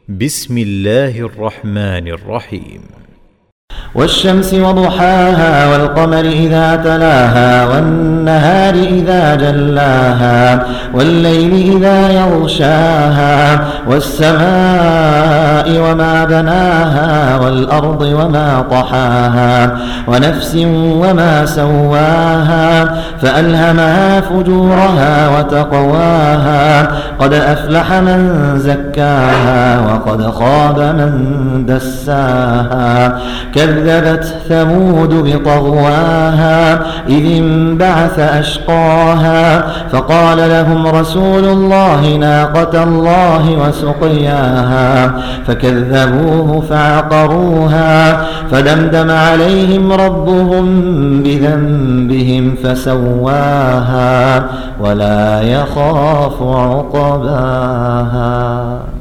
بسم الله الرحمن الرحيم. والشمس وضحاها والقمر إذا تلاها والنهار إذا جلاها والليل إذا يغشاها والسماء وما بناها والأرض وما طحاها ونفس وما سواها فألهمها فجورها وتقواها قد أفلح من زكاها وقد خاب من دساها كذبت ثمود بطغواها إذ انبعث أشقاها فقال لهم رسول الله ناقة الله وسقياها فكذبوه فعقروها فدمدم عليهم ربهم بذنبهم فسواها ولا يخاف عقباها.